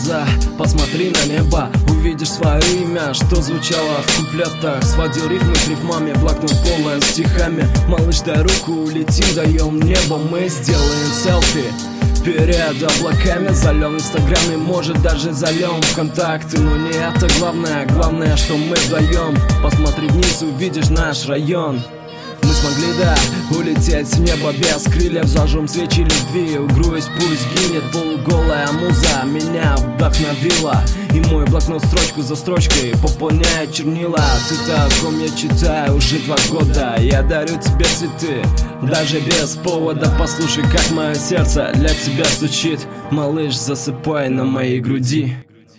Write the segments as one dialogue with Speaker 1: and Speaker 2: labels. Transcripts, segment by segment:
Speaker 1: глаза, посмотри на небо, увидишь свое имя, что звучало в куплетах. Сводил рифмы к рифмами, блокнот полон стихами. Малыш, дай руку, улетим, даем небо, мы сделаем селфи перед облаками. Зальем инстаграм и может даже зальем ВКонтакте. Но не это главное, главное, что мы вдвоем. Посмотри вниз, увидишь наш район. Мы смогли, да, улететь в небо без крыльев. Зажжем свечи любви, грусть пусть гинет. Полуголая муза меня вдохновила, и мой блокнот строчку за строчкой пополняет чернила. Ты-то, о ком я читаю уже 2 года. Я дарю тебе цветы, даже без повода. Послушай, как мое сердце для тебя стучит. Малыш, засыпай на моей груди.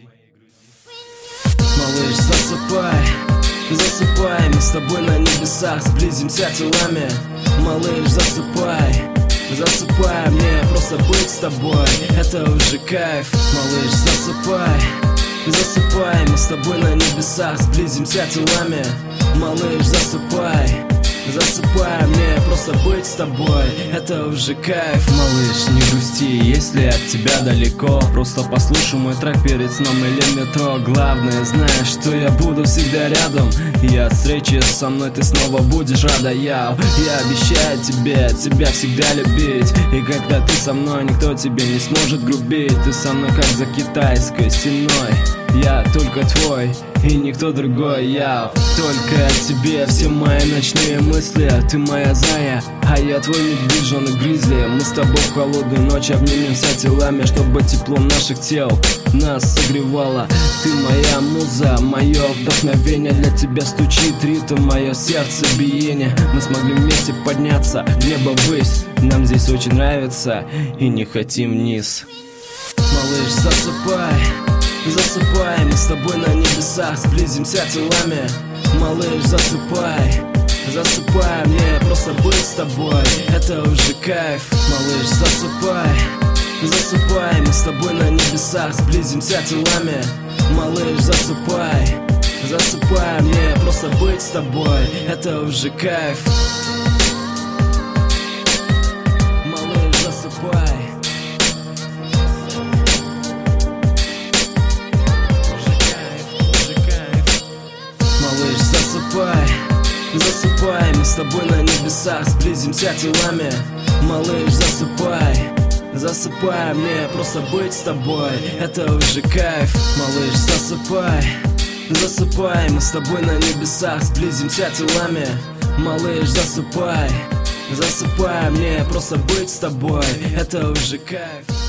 Speaker 1: Малыш, засыпай. Засыпай, мы с тобой на небесах сблизимся телами. Малыш, засыпай. Засыпай, мне просто быть с тобой, это уже кайф. Малыш, засыпай. Засыпай, мы с тобой на небесах сблизимся телами. Малыш, засыпай. Засыпай, мне просто быть с тобой, это уже кайф. Малыш, не грусти, если от тебя далеко. Просто послушай мой трек перед сном или метро. Главное, знаешь, что я буду всегда рядом, и от встречи со мной ты снова будешь рада. Я обещаю тебе, тебя всегда любить. И когда ты со мной, никто тебе не сможет грубить. Ты со мной как за китайской стеной. Я только твой, и никто другой. Я только о тебе, все мои ночные мысли. Ты моя зая, а я твой медвежонок гризли. Мы с тобой в холодную ночь обнимемся телами, чтобы тепло наших тел нас согревало. Ты моя муза, мое вдохновение. Для тебя стучит ритм, мое сердце биение. Мы смогли вместе подняться в небо ввысь. Нам здесь очень нравится, и не хотим вниз. Малыш, засыпай. Засыпай, мы с тобой на небесах сблизимся телами. Малыш, засыпай. Засыпай, мне просто быть с тобой, это уже кайф. Малыш, засыпай. Засыпай, мы с тобой на небесах сблизимся телами. Малыш, засыпай. Засыпай, мне просто быть с тобой, это уже кайф. Малыш, засыпай. Засыпай, засыпай, мы с тобой на небесах сблизимся телами. Малыш, засыпай. Засыпай, мне просто быть с тобой, это уже кайф. Малыш, засыпай. Засыпай, мы с тобой на небесах сблизимся телами. Малыш, засыпай. Засыпай, мне просто быть с тобой, это уже кайф.